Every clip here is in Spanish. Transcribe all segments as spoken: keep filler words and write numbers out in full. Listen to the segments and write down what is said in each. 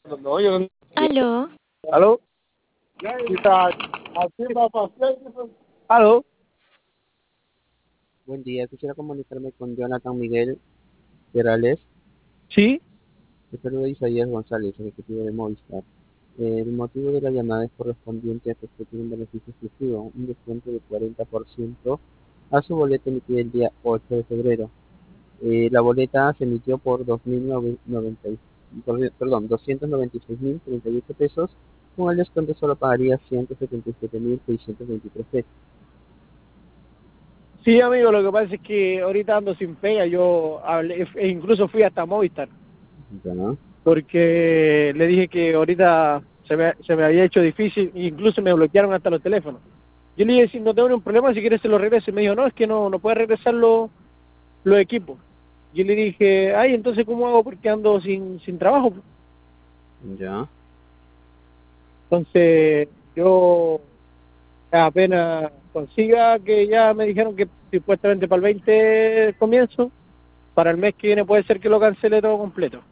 No, yo no. Aló, ¿Aló? Quizá, así va a pasar. ¿Aló? Buen día, quisiera comunicarme con Jonathan Miguel Perales. Sí. Te saluda Isaías González, ejecutivo de Movistar. Eh, el motivo de la llamada es correspondiente a que usted tiene un beneficio exclusivo, un descuento de cuarenta por ciento a su boleta emitida el día ocho de febrero. Eh, la boleta se emitió por dos mil noventa, por- perdón, doscientos noventa y seis mil treinta y ocho pesos. Con el descuento solo pagaría ciento setenta y siete mil seiscientos veintitrés pesos. Sí, amigo, lo que pasa es que ahorita ando sin pega. Yo hablé, e incluso fui hasta Movistar, ¿Ya no? porque le dije que ahorita se me, se me había hecho difícil, incluso me bloquearon hasta los teléfonos. Yo le dije, si no tengo ningún problema, si quieres se lo regreso. Y me dijo, no, es que no, no puedes regresar los, los equipos. Yo le dije, ay, entonces, ¿cómo hago? Porque ando sin, sin trabajo. Ya. Entonces, yo apenas consiga, que ya me dijeron que supuestamente para el veinte comienzo, para el mes que viene puede ser que lo cancele todo completo.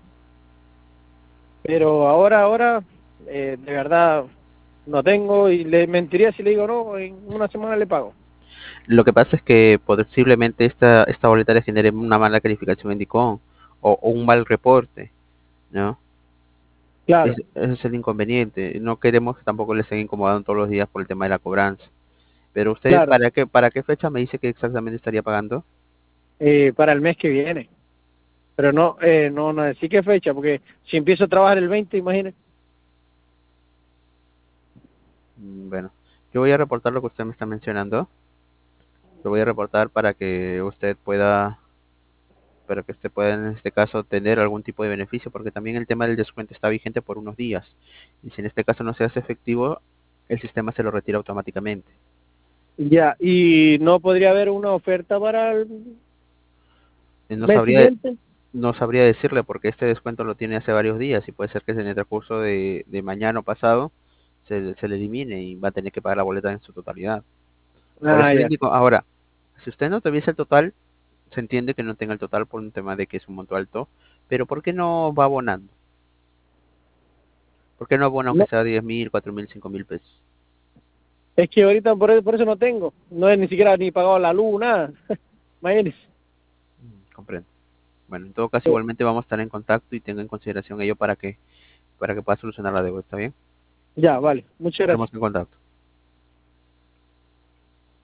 Pero ahora, ahora, eh, de verdad, no tengo, y le mentiría si le digo no, en una semana le pago. Lo que pasa es que posiblemente esta, esta boleta le genere una mala calificación en Dicom o, o un mal reporte, ¿no? Es- Claro. ese es el inconveniente. No queremos que tampoco le estén incomodando todos los días por el tema de la cobranza. Pero usted, Claro, ¿para qué, para qué fecha me dice que exactamente estaría pagando? eh, para el mes que viene. Pero no, eh, no, no decir qué fecha, porque si empiezo a trabajar el veinte, imagínese. Mm, Bueno, yo voy a reportar lo que usted me está mencionando. Lo voy a reportar para que usted pueda, para que usted pueda en este caso tener algún tipo de beneficio, porque también el tema del descuento está vigente por unos días. Y si en este caso no se hace efectivo, el sistema se lo retira automáticamente. Ya, y no podría haber una oferta para el Eh, No mes sabría, siguiente. no sabría decirle porque este descuento lo tiene hace varios días y puede ser que en el transcurso de, de mañana o pasado se, se le elimine y va a tener que pagar la boleta en su totalidad. Por Ah, eso le ya. indico, ahora, si usted no tuviese el total, se entiende que no tenga el total por un tema de que es un monto alto, pero ¿por qué no va abonando? ¿Por qué no abona aunque No, sea diez mil, cuatro mil, cinco mil pesos? es que ahorita por, eso- por eso no tengo. No he ni siquiera ni pagado la luz, nada. Imagínese. Mm, Comprendo. Bueno, en todo caso igualmente vamos a estar en contacto y tenga en consideración ello para que, para que pueda solucionar la deuda, ¿está bien? Ya, vale. Muchas Estamos gracias. en contacto.